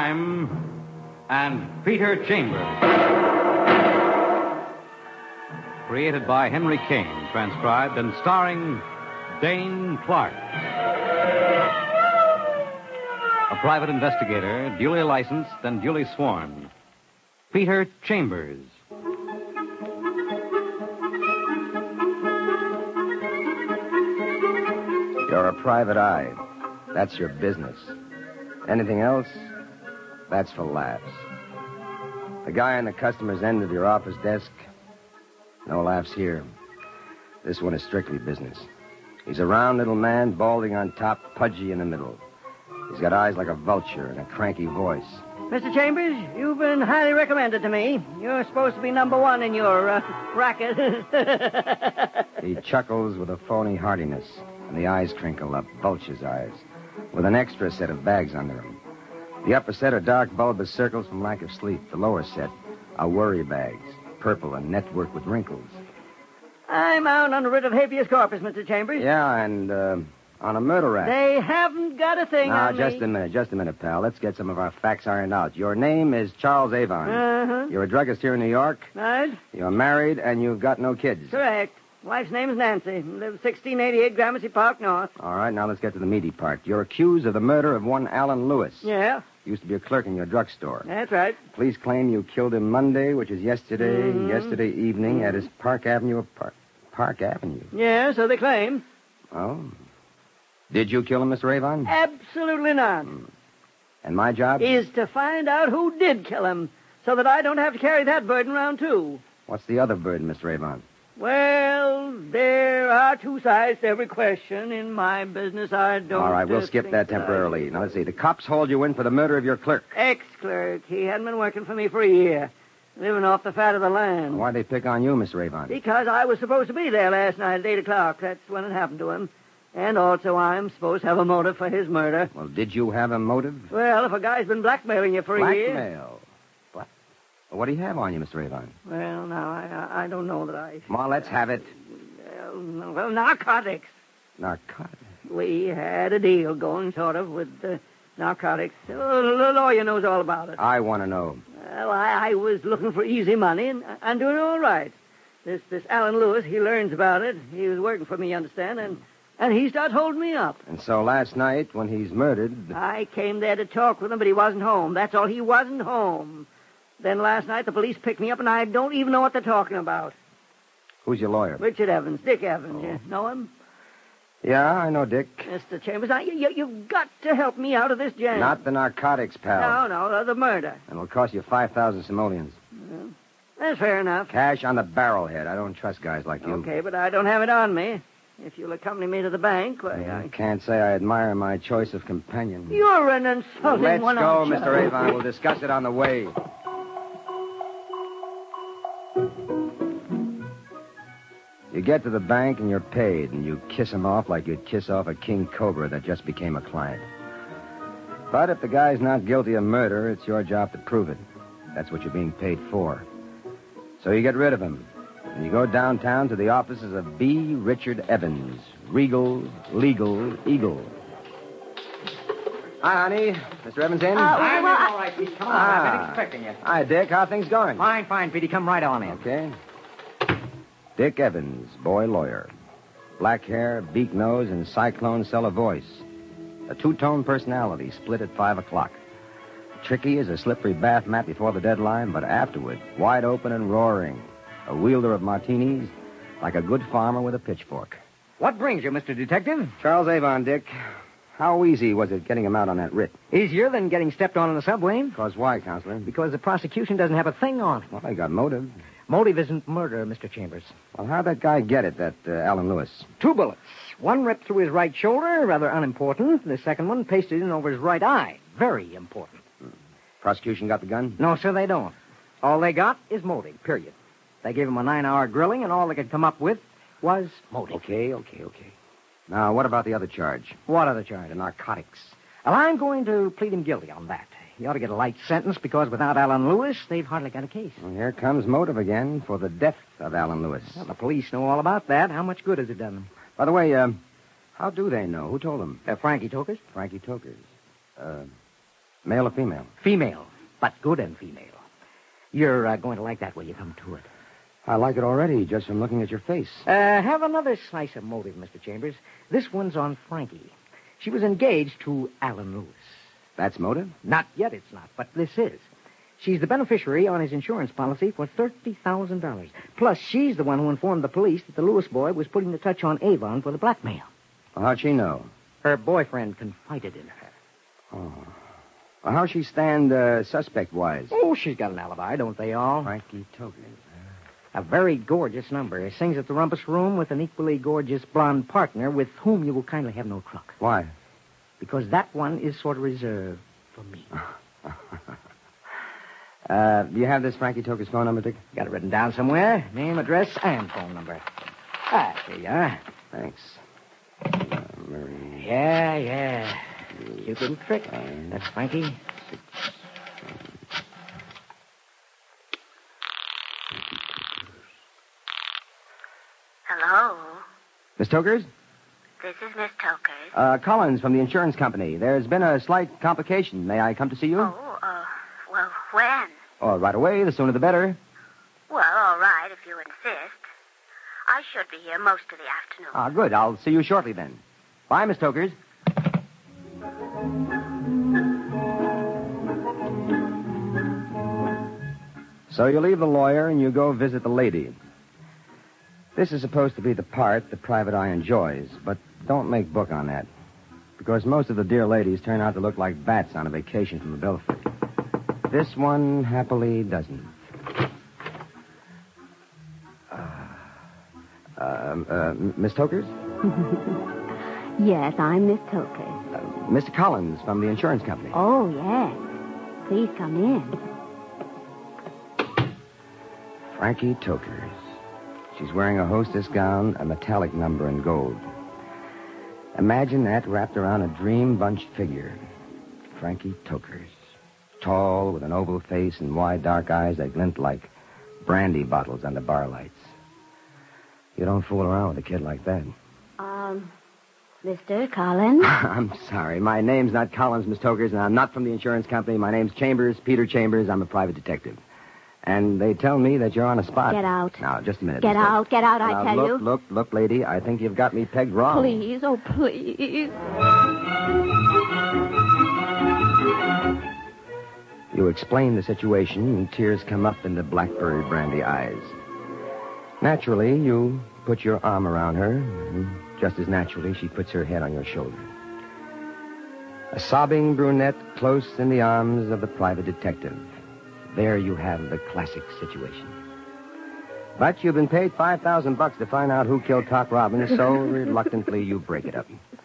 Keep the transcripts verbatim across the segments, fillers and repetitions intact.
Crime and Peter Chambers. Created by Henry Kane, transcribed and starring Dane Clark. A private investigator, duly licensed and duly sworn. Peter Chambers. You're a private eye. That's your business. Anything else? That's for laughs. The guy on the customer's end of your office desk? No laughs here. This one is strictly business. He's a round little man, balding on top, pudgy in the middle. He's got eyes like a vulture and a cranky voice. Mister Chambers, you've been highly recommended to me. You're supposed to be number one in your uh, racket. He chuckles with a phony heartiness, and the eyes crinkle up, vulture's eyes, with an extra set of bags under them. The upper set are dark bulbous circles from lack of sleep. The lower set are worry bags, purple and networked with wrinkles. I'm out on a writ of habeas corpus, Mister Chambers. Yeah, and uh, on a murder rap. They haven't got a thing Now, on just me. a minute, just a minute, pal. Let's get some of our facts ironed out. Your name is Charles Avon. Uh-huh. You're a druggist here in New York. Right? You're married, and you've got no kids. Correct. Wife's name is Nancy. Lives sixteen eighty-eight Gramercy Park North. All right, now let's get to the meaty part. You're accused of the murder of one Alan Lewis. Yeah, Used to be a clerk in your drugstore. that's right. Police claim you killed him Monday, which is yesterday, Mhm. yesterday evening at his Park Avenue apart- Park Avenue. Yeah, so they claim. Oh. Did you kill him, Mister Avon? Absolutely not. And my job? Is to find out who did kill him, so that I don't have to carry that burden around, too. What's the other burden, Mister Avon? Well, there are two sides to every question. In my business, I don't... All right, we'll uh, skip think that I- temporarily. Now, let's see. The cops hauled you in for the murder of your clerk. Ex-clerk. He hadn't been working for me for a year, living off the fat of the land. Why'd they pick on you, Mister Avon? Because I was supposed to be there last night at eight o'clock. That's when it happened to him. And also I'm supposed to have a motive for his murder. Well, did you have a motive? Well, if a guy's been blackmailing you for a year... Blackmail. What? Well, what do you have on you, Mister Avon? Well, now, I, I I don't know that I... Come on, let's have it. Well, well, narcotics. Narcotics. We had a deal going, sort of, with uh, narcotics. Uh, the lawyer knows all about it. I want to know. Well, I, I was looking for easy money, and I'm doing all right. This this Alan Lewis, he learns about it. He was working for me, you understand, and, and he starts holding me up. And so last night, when he's murdered... I came there to talk with him, but he wasn't home. That's all. He wasn't home. Then last night, the police picked me up, and I don't even know what they're talking about. Who's your lawyer? Richard Evans, Dick Evans. You know him? Yeah, I know Dick. Mister Chambers, now, you, you, you've got to help me out of this jam. Not the narcotics, pal. No, no, the, the murder. And it'll cost you five thousand simoleons. Well, that's fair enough. Cash on the barrelhead. I don't trust guys like you. Okay, but I don't have it on me. If you'll accompany me to the bank, why, I I... can't say I admire my choice of companion. You're an insulting Let's one, go, aren't you? Mister Avon. We'll discuss it on the way. You get to the bank and you're paid, and you kiss him off like you'd kiss off a king cobra that just became a client. But if the guy's not guilty of murder, it's your job to prove it. That's what you're being paid for. So you get rid of him, and you go downtown to the offices of B. Richard Evans, Regal, Legal, Eagle. Hi, honey. Mister Evans in? Uh, I'm well, I- all right, Pete. Come on. Ah. I've been expecting you. Hi, Dick. How things going? Fine, fine, Petey. Come right on in. Okay. Dick Evans, boy lawyer. Black hair, beak nose, and cyclone cellar voice. A two-tone personality split at five o'clock. Tricky as a slippery bath mat before the deadline, but afterward, wide open and roaring. A wielder of martinis, like a good farmer with a pitchfork. What brings you, Mister Detective? Charles Avon, Dick. How easy was it getting him out on that writ? Easier than getting stepped on in the subway? Because why, Counselor? Because the prosecution doesn't have a thing on him. Well, I got motive. Motive isn't murder, Mister Chambers. Well, how'd that guy get it, that uh, Alan Lewis? Two bullets. One ripped through his right shoulder, rather unimportant. The second one pasted in over his right eye. Very important. Prosecution got the gun? No, sir, they don't. All they got is motive, period. They gave him a nine-hour grilling, and all they could come up with was motive. Okay, okay, okay. Now, what about the other charge? What other charge? The narcotics. Well, I'm going to plead him guilty on that. He ought to get a light sentence because without Alan Lewis, they've hardly got a case. Well, here comes motive again for the death of Alan Lewis. Well, the police know all about that. How much good has it done them? By the way, uh, how do they know? Who told them? Uh, Frankie Tokers. Frankie Tokers. Uh, Male or female? Female, but good and female. You're uh, going to like that when you come to it. I like it already, just from looking at your face. Uh, have another slice of motive, Mister Chambers. This one's on Frankie. She was engaged to Alan Lewis. That's motive? Not yet, it's not, but this is. She's the beneficiary on his insurance policy for thirty thousand dollars. Plus, she's the one who informed the police that the Lewis boy was putting the touch on Avon for the blackmail. Well, how'd she know? Her boyfriend confided in her. Oh. Well, how'd she stand uh, suspect-wise? Oh, she's got an alibi, don't they all? Frankie Tokers. A very gorgeous number. Sings at the Rumpus Room with an equally gorgeous blonde partner with whom you will kindly have no truck. Why? Because that one is sort of reserved for me. uh, do you have this Frankie Toker's phone number, Dick? Got it written down somewhere. Name, address, and phone number. Ah, here you are. Thanks. Uh, Mary... Yeah, yeah. Cute little trick. That's Frankie. Hello. Miss Tokers? This is Miss Tokers. Uh, Collins from the insurance company. There's been a slight complication. May I come to see you? Oh, uh, well, when? Oh, right away. The sooner the better. Well, all right, if you insist. I should be here most of the afternoon. Ah, good. I'll see you shortly then. Bye, Miss Tokers. So you leave the lawyer and you go visit the lady. This is supposed to be the part the private eye enjoys, but don't make book on that. Because most of the dear ladies turn out to look like bats on a vacation from the Belfry. This one happily doesn't. Uh, uh, Miss Tokers? Yes, I'm Miss Tokers. Uh, Mister Collins from the insurance company. Oh, yes. Please come in. Frankie Tokers. She's wearing a hostess gown, a metallic number in gold. Imagine that wrapped around a dream bunch figure. Frankie Tokers. Tall, with an oval face and wide dark eyes that glint like brandy bottles under bar lights. You don't fool around with a kid like that. Um, Mister Collins? I'm sorry. My name's not Collins, Miss Tokers, and I'm not from the insurance company. My name's Chambers, Peter Chambers. I'm a private detective. And they tell me that you're on a spot. Get out. Now, just a minute. Get Miss Tokers. out, get out, I now, tell look, you. Look, look, look, lady, I think you've got me pegged wrong. Please, oh, please. You explain the situation, and tears come up in the blackberry brandy eyes. Naturally, you put your arm around her, and just as naturally, she puts her head on your shoulder. A sobbing brunette close in the arms of the private detective. There you have the classic situation. But you've been paid five thousand bucks to find out who killed Toc Robbins, so reluctantly you break it up.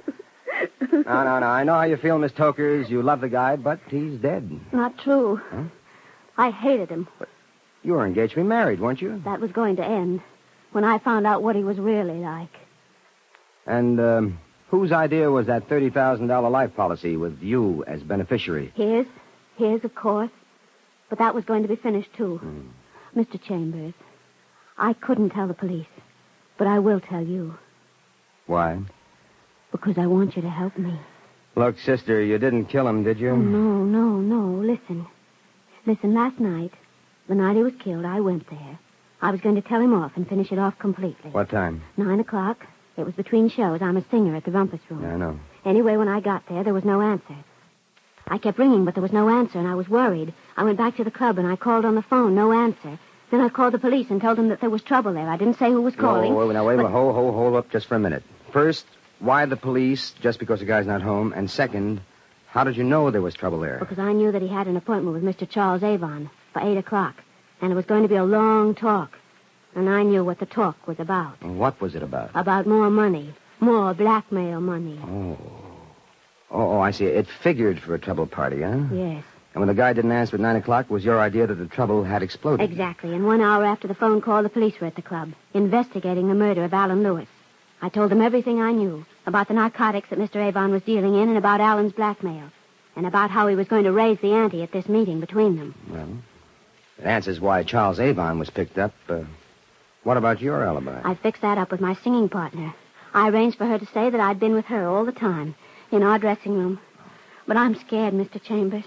No, no, no. I know how you feel, Miss Tokers. You love the guy, but he's dead. Not true. Huh? I hated him. You were engaged to be married, weren't you? That was going to end when I found out what he was really like. And um, whose idea was that thirty thousand dollars life policy with you as beneficiary? His. His, of course. But that was going to be finished, too. Hmm. Mister Chambers, I couldn't tell the police, but I will tell you. Why? Because I want you to help me. Look, sister, you didn't kill him, did you? Oh, no, no, no. Listen. Listen, last night, the night he was killed, I went there. I was going to tell him off and finish it off completely. What time? Nine o'clock. It was between shows. I'm a singer at the Rumpus Room. Yeah, I know. Anyway, when I got there, there was no answer. I kept ringing, but there was no answer, and I was worried. I went back to the club, and I called on the phone. No answer. Then I called the police and told them that there was trouble there. I didn't say who was calling. No, wait, now, wait a but... minute. Hold, hold, hold up just for a minute. First, why the police, just because the guy's not home? And second, how did you know there was trouble there? Because I knew that he had an appointment with Mister Charles Avon for eight o'clock, and it was going to be a long talk. And I knew what the talk was about. What was it about? About more money. More blackmail money. Oh. Oh, oh, I see. It figured for a trouble party, huh? Yes. And when the guy didn't answer at nine o'clock, it was your idea that the trouble had exploded. Exactly. And one hour after the phone call, the police were at the club, investigating the murder of Alan Lewis. I told them everything I knew about the narcotics that Mister Avon was dealing in and about Alan's blackmail, and about how he was going to raise the ante at this meeting between them. Well, it answers why Charles Avon was picked up. Uh, what about your alibi? I fixed that up with my singing partner. I arranged for her to say that I'd been with her all the time, in our dressing room. But I'm scared, Mister Chambers.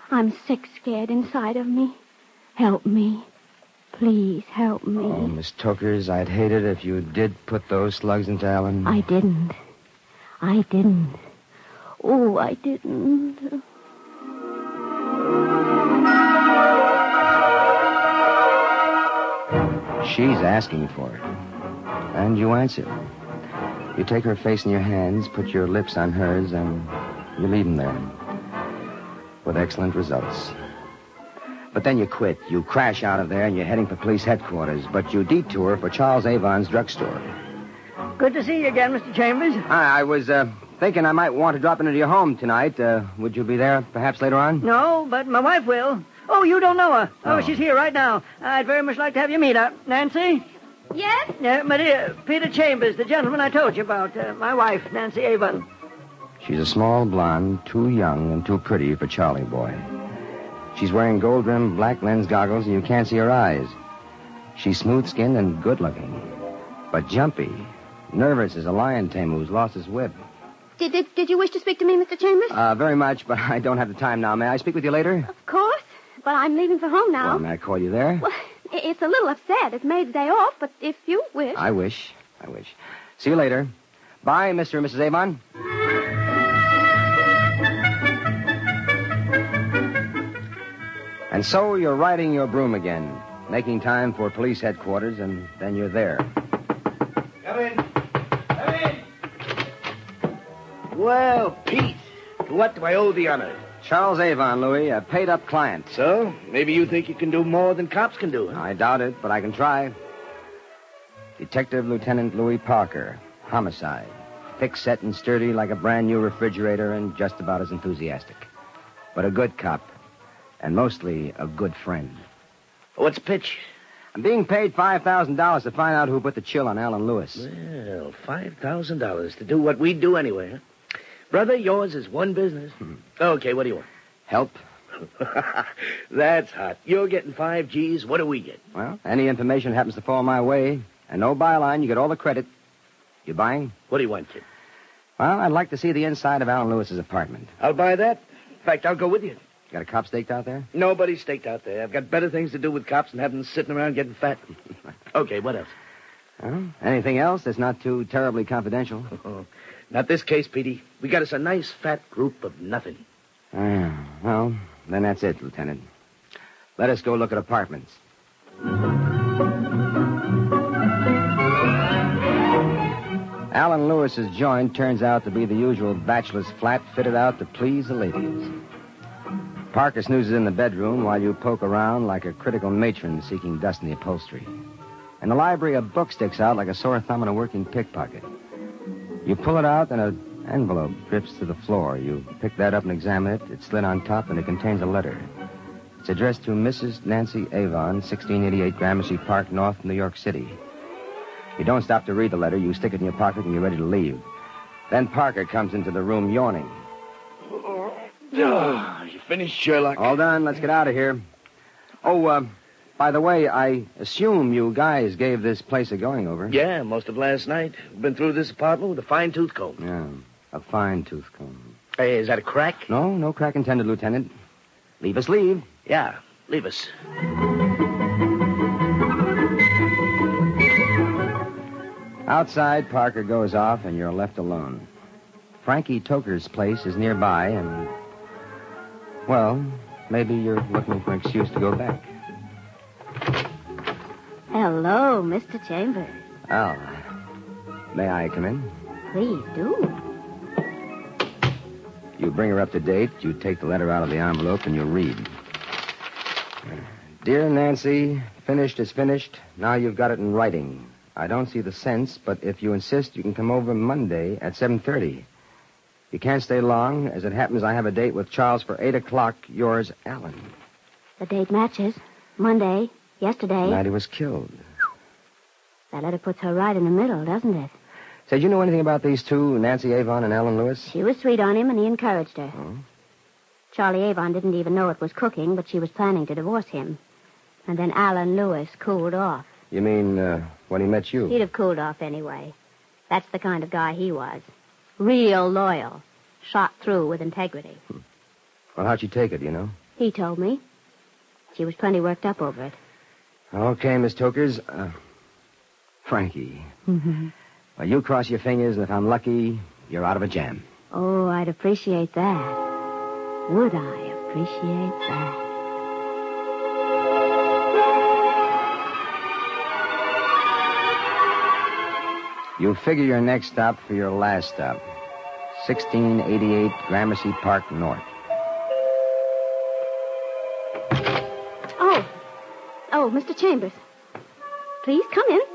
I'm sick scared inside of me. Help me. Please help me. Oh, Miss Tokers, I'd hate it if you did put those slugs into Alan. I didn't. I didn't. Oh, I didn't. She's asking for it. And you answer. You take her face in your hands, put your lips on hers, and you leave them there. With excellent results. But then you quit. You crash out of there, and you're heading for police headquarters. But you detour for Charles Avon's drugstore. Good to see you again, Mister Chambers. Hi, I was uh, thinking I might want to drop into your home tonight. Uh, would you be there perhaps later on? No, but my wife will. Oh, you don't know her. Oh, Oh. she's here right now. I'd very much like to have you meet her. Nancy? Yes? Uh, my dear, Peter Chambers, the gentleman I told you about. Uh, my wife, Nancy Avon. She's a small blonde, too young and too pretty for Charlie boy. She's wearing gold-rimmed black lens goggles, and you can't see her eyes. She's smooth-skinned and good-looking, but jumpy, nervous as a lion tamer who's lost his whip. Did, did, did you wish to speak to me, Mister Chambers? Uh, very much, but I don't have the time now. May I speak with you later? Of course. But I'm leaving for home now. Well, may I call you there? Well, i- it's a little upset. It's Maid's day off, but if you wish... I wish. I wish. See you later. Bye, Mister and Missus Avon. And so you're riding your broom again, making time for police headquarters, and then you're there. Come in. Come in. Well, Pete, to what do I owe the honor? Charles Avon, Louis, a paid-up client. So, maybe you think you can do more than cops can do, huh? I doubt it, but I can try. Detective Lieutenant Louis Parker, homicide. Thick-set and sturdy like a brand-new refrigerator and just about as enthusiastic. But a good cop, and mostly a good friend. What's pitch? I'm being paid five thousand dollars to find out who put the chill on Alan Lewis. Well, five thousand dollars to do what we do anyway, huh? Brother, yours is one business. Hmm. Okay, what do you want? Help? That's hot. You're getting five G's. What do we get? Well, any information happens to fall my way, and no byline, you get all the credit. You buying? What do you want, kid? Well, I'd like to see the inside of Alan Lewis's apartment. I'll buy that. In fact, I'll go with you. Got a cop staked out there? Nobody's staked out there. I've got better things to do with cops than have them sitting around getting fat. Okay, what else? Well, anything else that's not too terribly confidential? Not this case, Petey. We got us a nice fat group of nothing. Ah, well, then that's it, Lieutenant. Let us go look at apartments. Alan Lewis's joint turns out to be the usual bachelor's flat fitted out to please the ladies. Parker snoozes in the bedroom while you poke around like a critical matron seeking dust in the upholstery. In the library, a book sticks out like a sore thumb in a working pickpocket. You pull it out, and an envelope drips to the floor. You pick that up and examine it. It's slid on top, and it contains a letter. It's addressed to Missus Nancy Avon, sixteen eighty-eight Gramercy Park, North, New York City. You don't stop to read the letter. You stick it in your pocket, and you're ready to leave. Then Parker comes into the room yawning. Oh, you finished, Sherlock? All done. Let's get out of here. Oh, uh, by the way, I assume you guys gave this place a going over. Yeah, most of last night. We've been through this apartment with a fine-tooth comb. Yeah, a fine-tooth comb. Hey, is that a crack? No, no crack intended, Lieutenant. Leave us leave. Yeah, leave us. Outside, Parker goes off, and you're left alone. Frankie Toker's place is nearby, and, well, maybe you're looking for an excuse to go back. Hello, Mister Chambers. Al, may I come in? Please do. You bring her up to date, you take the letter out of the envelope, and you read. Dear Nancy, finished is finished. Now you've got it in writing. I don't see the sense, but if you insist, you can come over Monday at seven thirty. You can't stay long. As it happens, I have a date with Charles for eight o'clock. Yours, Alan. The date matches. Monday, yesterday. Night he was killed. That letter puts her right in the middle, doesn't it? Say, did you know anything about these two, Nancy Avon and Alan Lewis? She was sweet on him, and he encouraged her. Oh? Charlie Avon didn't even know it was cooking, but she was planning to divorce him. And then Alan Lewis cooled off. You mean, uh, when he met you? He'd have cooled off anyway. That's the kind of guy he was. Real loyal. Shot through with integrity. Well, how'd she take it, you know? He told me. She was plenty worked up over it. Okay, Miss Tokers. Uh, Frankie. Mm-hmm. Well, you cross your fingers, and if I'm lucky, you're out of a jam. Oh, I'd appreciate that. Would I appreciate that? You figure your next stop for your last stop. sixteen eighty-eight Gramercy Park North. Oh. Oh, Mister Chambers. Please, come in.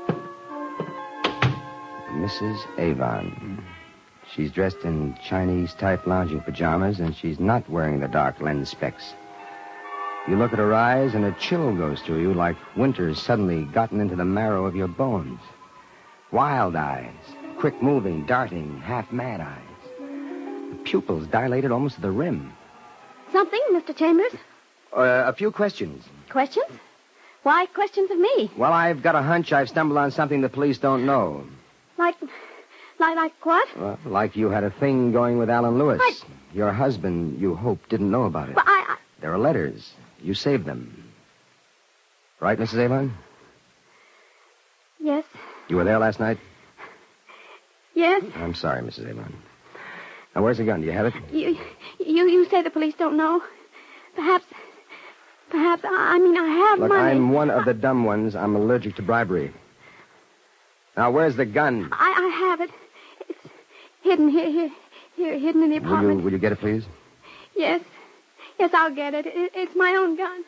Missus Avon. She's dressed in Chinese-type lounging pajamas, and she's not wearing the dark lens specs. You look at her eyes, and a chill goes through you like winter's suddenly gotten into the marrow of your bones. Wild eyes, quick-moving, darting, half-mad eyes. The pupils dilated almost to the rim. Something, Mister Chambers? Uh, a few questions. Questions? Why questions of me? Well, I've got a hunch I've stumbled on something the police don't know. Like, like, like what? Well, like you had a thing going with Alan Lewis. I... Your husband, you hope, didn't know about it. But I, I... There are letters. You saved them. Right, Missus Avon? Yes. You were there last night? Yes. I'm sorry, Missus Avon. Now, where's the gun? Do you have it? You, you, you say the police don't know. Perhaps, perhaps, I mean, I have Look, money. I'm one of the dumb ones. I'm allergic to bribery. Now, where's the gun? I, I have it. It's hidden here, here, here, hidden in the Will apartment. you, will you get it, please? Yes. Yes, I'll get it. it. It's my own gun.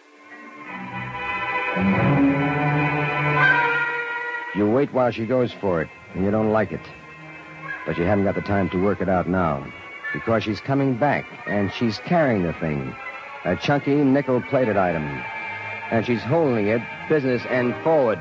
You wait while she goes for it, and you don't like it. But you haven't got the time to work it out now. Because she's coming back, and she's carrying the thing. A chunky, nickel-plated item. And she's holding it, business end forward.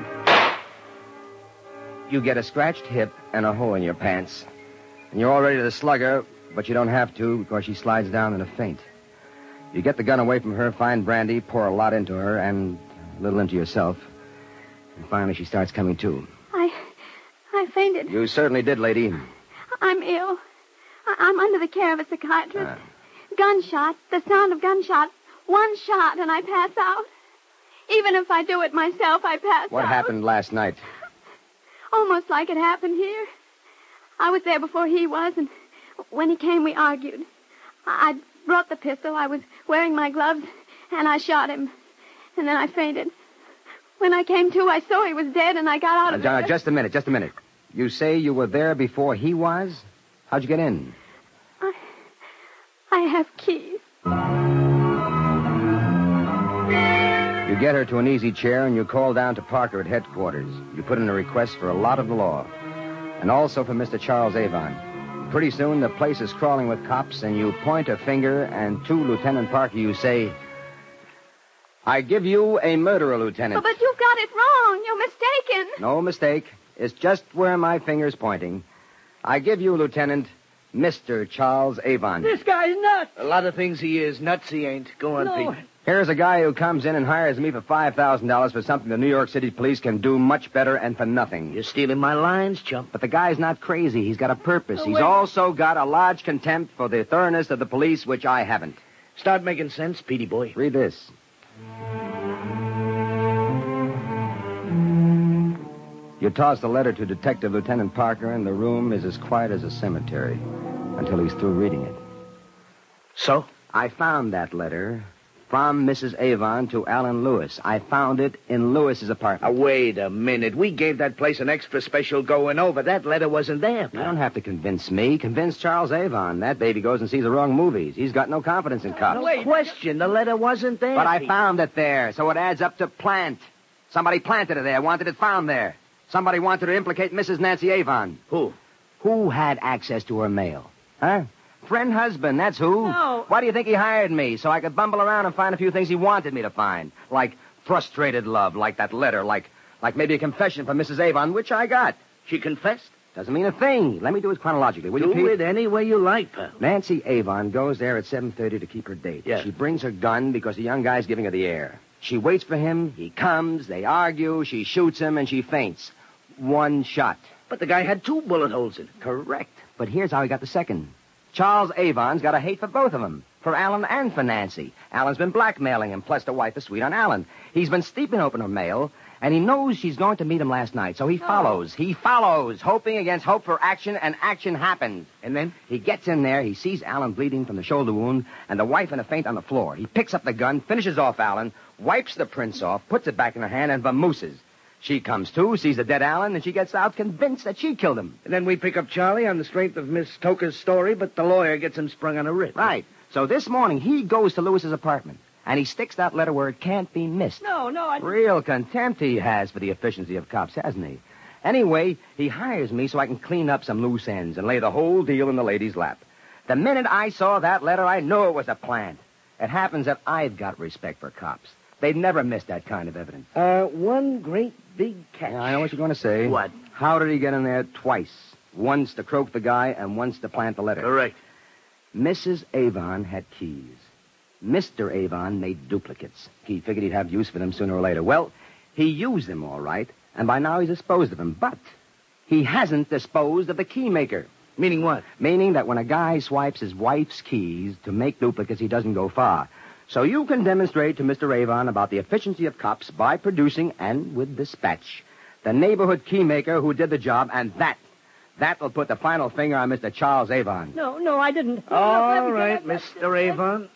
You get a scratched hip and a hole in your pants. And you're all ready to slug her, but you don't have to because she slides down in a faint. You get the gun away from her, find brandy, pour a lot into her, and a little into yourself. And finally she starts coming to. I, I fainted. You certainly did, lady. I'm ill. I, I'm under the care of a psychiatrist. Uh. Gunshot, the sound of gunshot. One shot and I pass out. Even if I do it myself, I pass What out. What happened last night? Almost like it happened here. I was there before he was, and when he came, we argued. I, I brought the pistol. I was wearing my gloves, and I shot him. And then I fainted. When I came to, I saw he was dead, and I got out of uh, there. Just a minute, just a minute. You say you were there before he was? How'd you get in? I, I have keys. You get her to an easy chair, and you call down to Parker at headquarters. You put in a request for a lot of the law, and also for Mister Charles Avon. Pretty soon, the place is crawling with cops, and you point a finger, and to Lieutenant Parker you say, I give you a murderer, Lieutenant. But, but you've got it wrong. You're mistaken. No mistake. It's just where my finger's pointing. I give you, Lieutenant, Mister Charles Avon. This guy's nuts. A lot of things he is. Nuts he ain't. Go on, No. Pete. Here's a guy who comes in and hires me for five thousand dollars for something the New York City police can do much better and for nothing. You're stealing my lines, chump. But the guy's not crazy. He's got a purpose. Oh, He's wait. also got a large contempt for the thoroughness of the police, which I haven't. Start making sense, Petey boy. Read this. You toss the letter to Detective Lieutenant Parker, and the room is as quiet as a cemetery until he's through reading it. So? I found that letter from Missus Avon to Alan Lewis. I found it in Lewis's apartment. Now, wait a minute. We gave that place an extra special going over. That letter wasn't there, You pal. don't have to convince me. Convince Charles Avon. That baby goes and sees the wrong movies. He's got no confidence in cops. No question. The letter wasn't there. But I Pete. found it there, so it adds up to plant. Somebody planted it there, wanted it found there. Somebody wanted to implicate Missus Nancy Avon. Who? Who had access to her mail? Huh? Friend husband, that's who. No. Why do you think he hired me? So I could bumble around and find a few things he wanted me to find. Like frustrated love, like that letter, like like maybe a confession from Missus Avon, which I got. She confessed? Doesn't mean a thing. Let me do it chronologically, will you, Do Pete? it any way you like, pal. Nancy Avon goes there at seven thirty to keep her date. Yeah. She brings her gun because the young guy's giving her the air. She waits for him. He comes. They argue. She shoots him, and she faints. One shot. But the guy had two bullet holes in it. Correct. But here's how he got the second. Charles Avon's got a hate for both of them. for Alan and for Nancy. Alan's been blackmailing him, plus the wife is sweet on Alan. He's been steeping open her mail, and he knows she's going to meet him last night, so he follows. He follows, hoping against hope for action, and action happens. And then? He gets in there, he sees Alan bleeding from the shoulder wound, and the wife in a faint on the floor. He picks up the gun, finishes off Alan, wipes the prints off, puts it back in her hand, and vamooses. She comes to, sees the dead Alan, and she gets out convinced that she killed him. And then we pick up Charlie on the strength of Miss Toker's story, but the lawyer gets him sprung on a writ. Right. So this morning, he goes to Lewis's apartment, and he sticks that letter where it can't be missed. No, no, I... Real contempt he has for the efficiency of cops, hasn't he? Anyway, he hires me so I can clean up some loose ends and lay the whole deal in the lady's lap. The minute I saw that letter, I knew it was a plant. It happens that I've got respect for cops. They'd never miss that kind of evidence. Uh, one great big catch. Yeah, I know what you're going to say. What? How did he get in there twice? Once to croak the guy and once to plant the letter. Correct. Missus Avon had keys. Mister Avon made duplicates. He figured he'd have use for them sooner or later. Well, he used them all right, and by now he's disposed of them. But he hasn't disposed of the key maker. Meaning what? Meaning that when a guy swipes his wife's keys to make duplicates, he doesn't go far. So you can demonstrate to Mister Avon about the efficiency of cops by producing, and with dispatch, the neighborhood key maker who did the job, and that, that will put the final finger on Mister Charles Avon. No, no, I didn't. No, All no, right, let me- Mister Avon.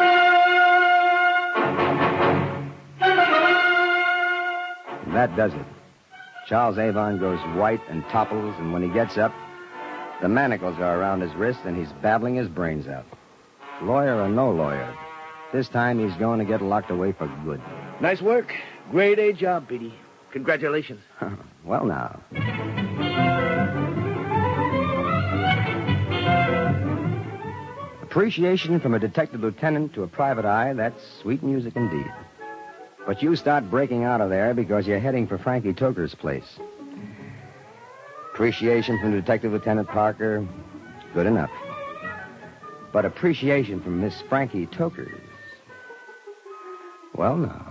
That does it. Charles Avon goes white and topples, and when he gets up, the manacles are around his wrist, and he's babbling his brains out. Lawyer or no lawyer, this time he's going to get locked away for good. Nice work. Grade A job, Petey. Congratulations. Well, now. Appreciation from a detective lieutenant to a private eye, that's sweet music indeed. But you start breaking out of there because you're heading for Frankie Toker's place. Appreciation from Detective Lieutenant Parker, good enough. But appreciation from Miss Frankie Toker's, well, now.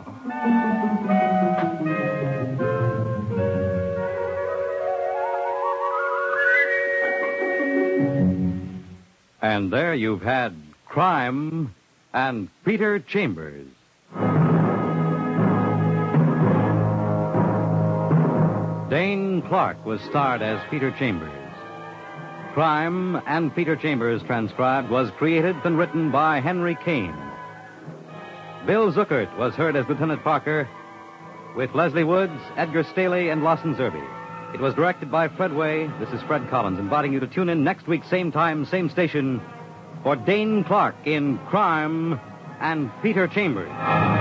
And there you've had Crime and Peter Chambers. Dane Clark was starred as Peter Chambers. Crime and Peter Chambers, transcribed, was created and written by Henry Kane. Bill Zuckert was heard as Lieutenant Parker, with Leslie Woods, Edgar Staley, and Lawson Zerby. It was directed by Fred Way. This is Fred Collins, inviting you to tune in next week, same time, same station, for Dane Clark in Crime and Peter Chambers.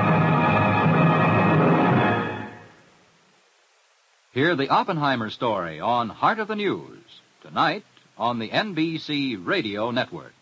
Hear the Oppenheimer story on Heart of the News, tonight on the N B C Radio Network.